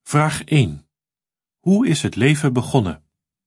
Vraag 1. Hoe is het leven begonnen?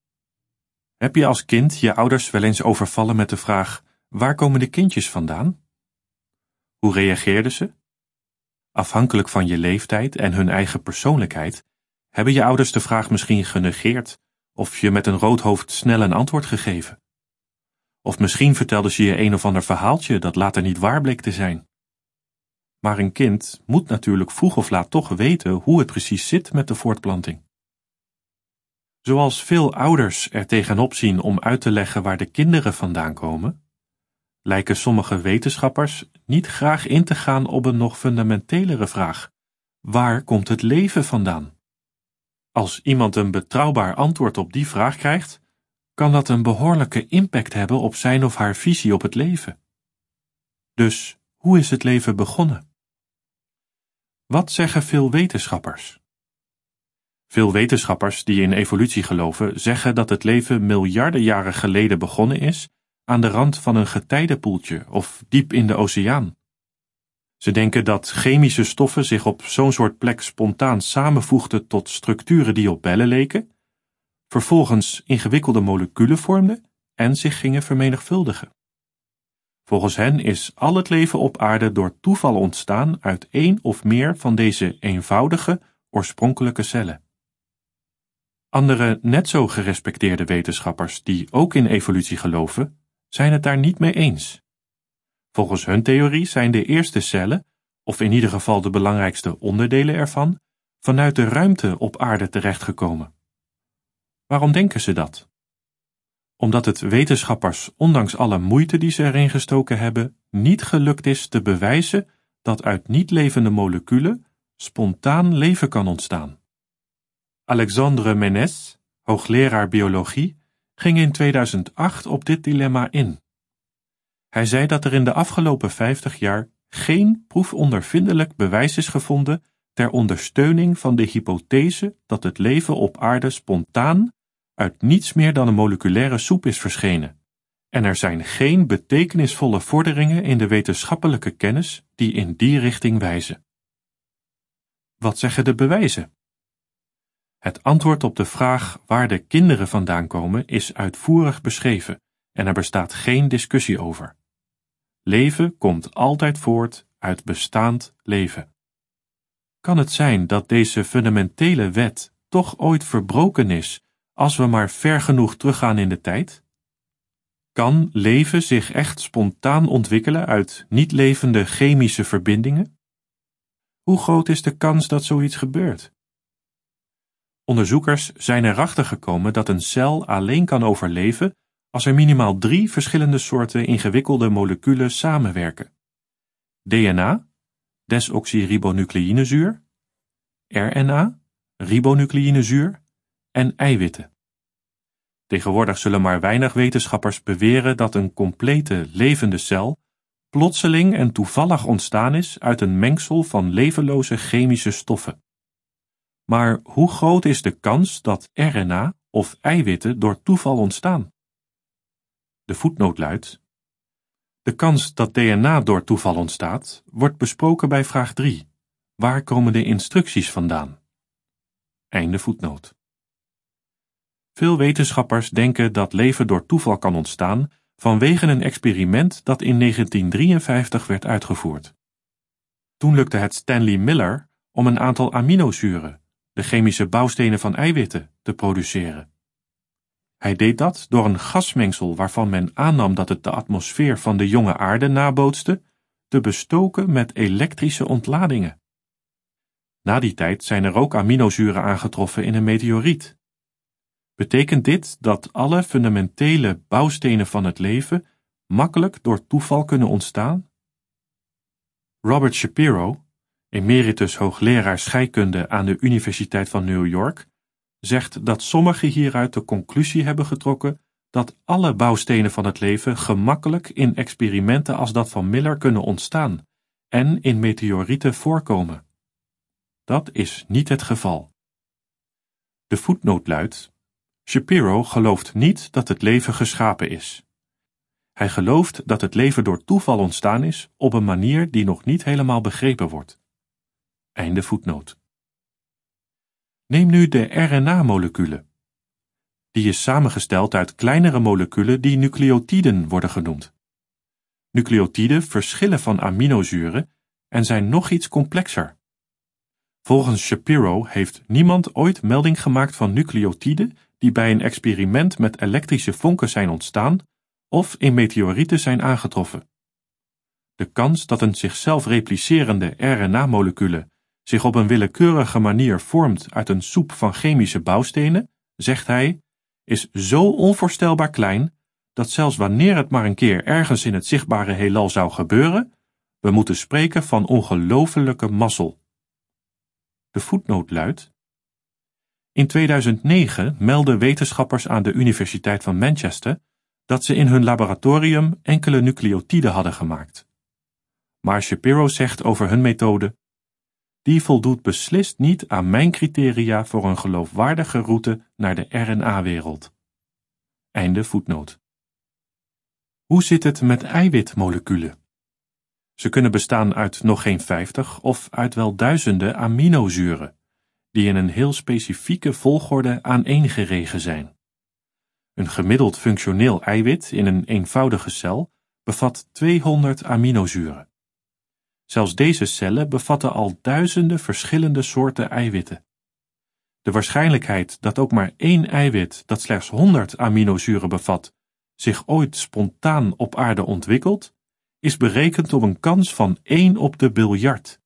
Heb je als kind je ouders wel eens overvallen met de vraag: waar komen de kindjes vandaan? Hoe reageerden ze? Afhankelijk van je leeftijd en hun eigen persoonlijkheid, hebben je ouders de vraag misschien genegeerd of je met een rood hoofd snel een antwoord gegeven. Of misschien vertelden ze je een of ander verhaaltje dat later niet waar bleek te zijn. Maar een kind moet natuurlijk vroeg of laat toch weten hoe het precies zit met de voortplanting. Zoals veel ouders er tegenop zien om uit te leggen waar de kinderen vandaan komen, lijken sommige wetenschappers niet graag in te gaan op een nog fundamentelere vraag: waar komt het leven vandaan? Als iemand een betrouwbaar antwoord op die vraag krijgt, kan dat een behoorlijke impact hebben op zijn of haar visie op het leven. Dus, hoe is het leven begonnen? Wat zeggen veel wetenschappers? Veel wetenschappers die in evolutie geloven, zeggen dat het leven miljarden jaren geleden begonnen is aan de rand van een getijdenpoeltje of diep in de oceaan. Ze denken dat chemische stoffen zich op zo'n soort plek spontaan samenvoegden tot structuren die op bellen leken, vervolgens ingewikkelde moleculen vormden en zich gingen vermenigvuldigen. Volgens hen is al het leven op aarde door toeval ontstaan uit één of meer van deze eenvoudige, oorspronkelijke cellen. Andere net zo gerespecteerde wetenschappers die ook in evolutie geloven, zijn het daar niet mee eens. Volgens hun theorie zijn de eerste cellen, of in ieder geval de belangrijkste onderdelen ervan, vanuit de ruimte op aarde terechtgekomen. Waarom denken ze dat? Omdat het wetenschappers, ondanks alle moeite die ze erin gestoken hebben, niet gelukt is te bewijzen dat uit niet-levende moleculen spontaan leven kan ontstaan. Alexandre Ménez, hoogleraar biologie, ging in 2008 op dit dilemma in. Hij zei dat er in de afgelopen 50 jaar geen proefondervindelijk bewijs is gevonden ter ondersteuning van de hypothese dat het leven op aarde spontaan uit niets meer dan een moleculaire soep is verschenen. En er zijn geen betekenisvolle vorderingen in de wetenschappelijke kennis die in die richting wijzen. Wat zeggen de bewijzen? Het antwoord op de vraag waar de kinderen vandaan komen is uitvoerig beschreven en er bestaat geen discussie over. Leven komt altijd voort uit bestaand leven. Kan het zijn dat deze fundamentele wet toch ooit verbroken is als we maar ver genoeg teruggaan in de tijd? Kan leven zich echt spontaan ontwikkelen uit niet-levende chemische verbindingen? Hoe groot is de kans dat zoiets gebeurt? Onderzoekers zijn erachter gekomen dat een cel alleen kan overleven als er minimaal 3 verschillende soorten ingewikkelde moleculen samenwerken: DNA, desoxyribonucleïnezuur, RNA, ribonucleïnezuur en eiwitten. Tegenwoordig zullen maar weinig wetenschappers beweren dat een complete levende cel plotseling en toevallig ontstaan is uit een mengsel van levenloze chemische stoffen. Maar hoe groot is de kans dat RNA of eiwitten door toeval ontstaan? De voetnoot luidt: de kans dat DNA door toeval ontstaat, wordt besproken bij vraag 3. Waar komen de instructies vandaan? Einde voetnoot. Veel wetenschappers denken dat leven door toeval kan ontstaan vanwege een experiment dat in 1953 werd uitgevoerd. Toen lukte het Stanley Miller om een aantal aminozuren, de chemische bouwstenen van eiwitten, te produceren. Hij deed dat door een gasmengsel waarvan men aannam dat het de atmosfeer van de jonge aarde nabootste, te bestoken met elektrische ontladingen. Na die tijd zijn er ook aminozuren aangetroffen in een meteoriet. Betekent dit dat alle fundamentele bouwstenen van het leven makkelijk door toeval kunnen ontstaan? Robert Shapiro, emeritus hoogleraar scheikunde aan de Universiteit van New York, zegt dat sommigen hieruit de conclusie hebben getrokken dat alle bouwstenen van het leven gemakkelijk in experimenten als dat van Miller kunnen ontstaan en in meteorieten voorkomen. Dat is niet het geval. De voetnoot luidt: Shapiro gelooft niet dat het leven geschapen is. Hij gelooft dat het leven door toeval ontstaan is op een manier die nog niet helemaal begrepen wordt. Einde voetnoot. Neem nu de RNA-molecule. Die is samengesteld uit kleinere moleculen die nucleotiden worden genoemd. Nucleotiden verschillen van aminozuren en zijn nog iets complexer. Volgens Shapiro heeft niemand ooit melding gemaakt van nucleotiden die bij een experiment met elektrische vonken zijn ontstaan of in meteorieten zijn aangetroffen. De kans dat een zichzelf replicerende RNA-molecule zich op een willekeurige manier vormt uit een soep van chemische bouwstenen, zegt hij, is zo onvoorstelbaar klein dat zelfs wanneer het maar een keer ergens in het zichtbare heelal zou gebeuren, we moeten spreken van ongelofelijke mazzel. De voetnoot luidt: in 2009 meldden wetenschappers aan de Universiteit van Manchester dat ze in hun laboratorium enkele nucleotiden hadden gemaakt. Maar Shapiro zegt over hun methode: die voldoet beslist niet aan mijn criteria voor een geloofwaardige route naar de RNA-wereld. Einde voetnoot. Hoe zit het met eiwitmoleculen? Ze kunnen bestaan uit nog geen 50 of uit wel duizenden aminozuren, die in een heel specifieke volgorde aaneengeregen zijn. Een gemiddeld functioneel eiwit in een eenvoudige cel bevat 200 aminozuren. Zelfs deze cellen bevatten al duizenden verschillende soorten eiwitten. De waarschijnlijkheid dat ook maar één eiwit dat slechts 100 aminozuren bevat, zich ooit spontaan op aarde ontwikkelt, is berekend op een kans van 1 op de biljart.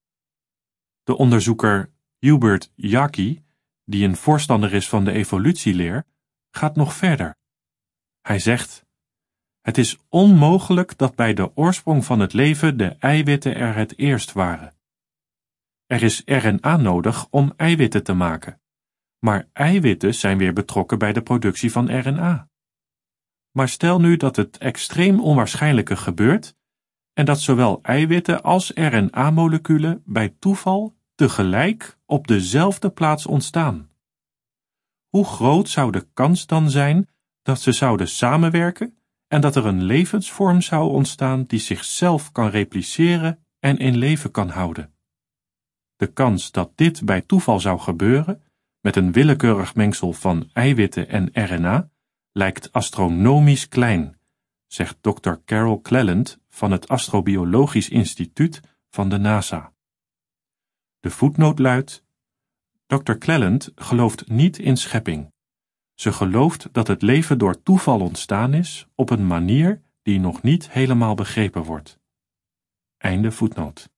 De onderzoeker Hubert Jacqui, die een voorstander is van de evolutieleer, gaat nog verder. Hij zegt: het is onmogelijk dat bij de oorsprong van het leven de eiwitten er het eerst waren. Er is RNA nodig om eiwitten te maken, maar eiwitten zijn weer betrokken bij de productie van RNA. Maar stel nu dat het extreem onwaarschijnlijke gebeurt en dat zowel eiwitten als RNA-moleculen bij toeval tegelijk op dezelfde plaats ontstaan. Hoe groot zou de kans dan zijn dat ze zouden samenwerken en dat er een levensvorm zou ontstaan die zichzelf kan repliceren en in leven kan houden? De kans dat dit bij toeval zou gebeuren, met een willekeurig mengsel van eiwitten en RNA, lijkt astronomisch klein, zegt Dr. Carol Cleland van het Astrobiologisch Instituut van de NASA. De voetnoot luidt: Dr. Cleland gelooft niet in schepping. Ze gelooft dat het leven door toeval ontstaan is op een manier die nog niet helemaal begrepen wordt. Einde voetnoot.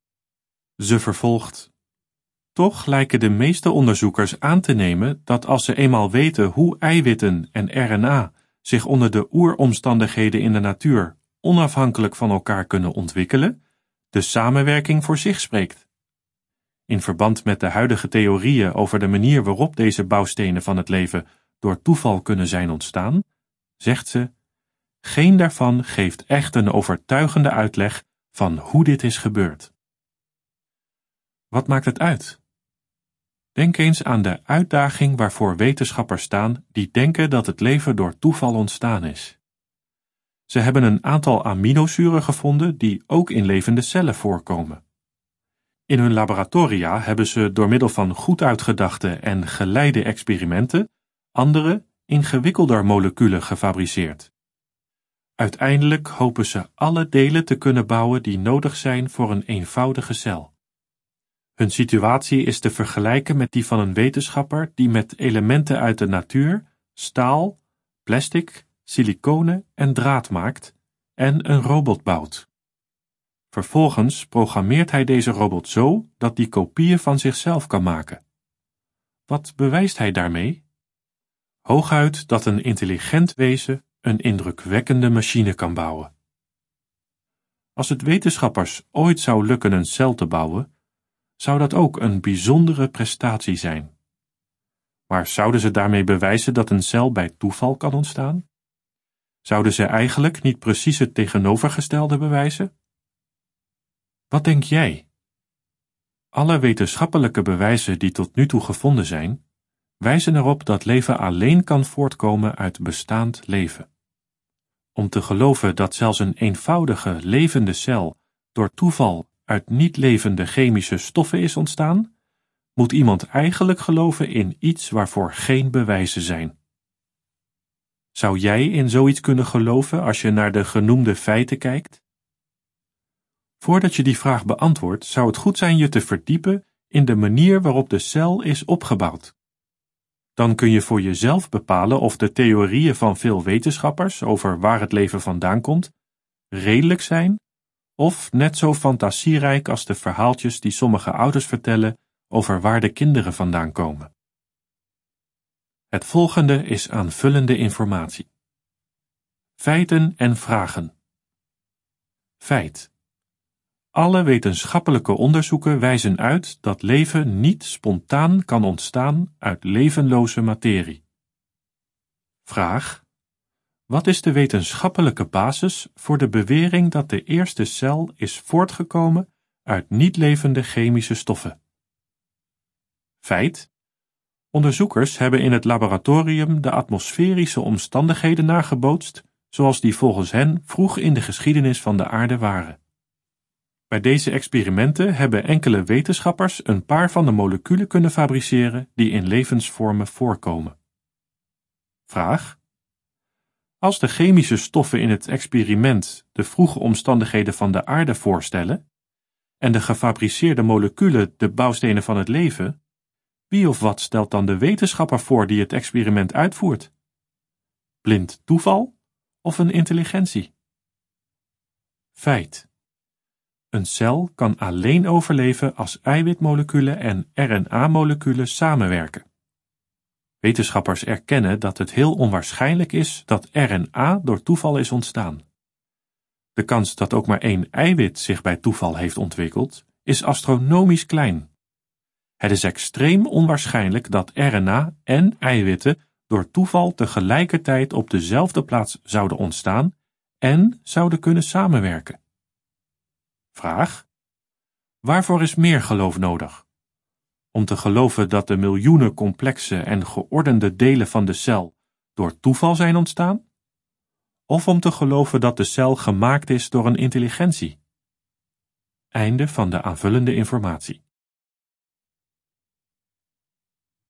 Ze vervolgt: toch lijken de meeste onderzoekers aan te nemen dat als ze eenmaal weten hoe eiwitten en RNA zich onder de oeromstandigheden in de natuur onafhankelijk van elkaar kunnen ontwikkelen, de samenwerking voor zich spreekt. In verband met de huidige theorieën over de manier waarop deze bouwstenen van het leven door toeval kunnen zijn ontstaan, zegt ze: geen daarvan geeft echt een overtuigende uitleg van hoe dit is gebeurd. Wat maakt het uit? Denk eens aan de uitdaging waarvoor wetenschappers staan die denken dat het leven door toeval ontstaan is. Ze hebben een aantal aminozuren gevonden die ook in levende cellen voorkomen. In hun laboratoria hebben ze door middel van goed uitgedachte en geleide experimenten andere, ingewikkelder moleculen gefabriceerd. Uiteindelijk hopen ze alle delen te kunnen bouwen die nodig zijn voor een eenvoudige cel. Hun situatie is te vergelijken met die van een wetenschapper die met elementen uit de natuur staal, plastic, siliconen en draad maakt en een robot bouwt. Vervolgens programmeert hij deze robot zo dat die kopieën van zichzelf kan maken. Wat bewijst hij daarmee? Hooguit dat een intelligent wezen een indrukwekkende machine kan bouwen. Als het wetenschappers ooit zou lukken een cel te bouwen, zou dat ook een bijzondere prestatie zijn. Maar zouden ze daarmee bewijzen dat een cel bij toeval kan ontstaan? Zouden ze eigenlijk niet precies het tegenovergestelde bewijzen? Wat denk jij? Alle wetenschappelijke bewijzen die tot nu toe gevonden zijn, wijzen erop dat leven alleen kan voortkomen uit bestaand leven. Om te geloven dat zelfs een eenvoudige levende cel door toeval uit niet-levende chemische stoffen is ontstaan, moet iemand eigenlijk geloven in iets waarvoor geen bewijzen zijn. Zou jij in zoiets kunnen geloven als je naar de genoemde feiten kijkt? Voordat je die vraag beantwoordt, zou het goed zijn je te verdiepen in de manier waarop de cel is opgebouwd. Dan kun je voor jezelf bepalen of de theorieën van veel wetenschappers over waar het leven vandaan komt, redelijk zijn, of net zo fantasierijk als de verhaaltjes die sommige ouders vertellen over waar de kinderen vandaan komen. Het volgende is aanvullende informatie. Feiten en vragen. Feit. Alle wetenschappelijke onderzoeken wijzen uit dat leven niet spontaan kan ontstaan uit levenloze materie. Vraag. Wat is de wetenschappelijke basis voor de bewering dat de eerste cel is voortgekomen uit niet-levende chemische stoffen? Feit. Onderzoekers hebben in het laboratorium de atmosferische omstandigheden nagebootst, zoals die volgens hen vroeg in de geschiedenis van de aarde waren. Bij deze experimenten hebben enkele wetenschappers een paar van de moleculen kunnen fabriceren die in levensvormen voorkomen. Vraag. Als de chemische stoffen in het experiment de vroege omstandigheden van de aarde voorstellen en de gefabriceerde moleculen de bouwstenen van het leven, wie of wat stelt dan de wetenschapper voor die het experiment uitvoert? Blind toeval of een intelligentie? Feit. Een cel kan alleen overleven als eiwitmoleculen en RNA-moleculen samenwerken. Wetenschappers erkennen dat het heel onwaarschijnlijk is dat RNA door toeval is ontstaan. De kans dat ook maar één eiwit zich bij toeval heeft ontwikkeld, is astronomisch klein. Het is extreem onwaarschijnlijk dat RNA en eiwitten door toeval tegelijkertijd op dezelfde plaats zouden ontstaan en zouden kunnen samenwerken. Vraag. Waarvoor is meer geloof nodig? Om te geloven dat de miljoenen complexe en geordende delen van de cel door toeval zijn ontstaan? Of om te geloven dat de cel gemaakt is door een intelligentie? Einde van de aanvullende informatie.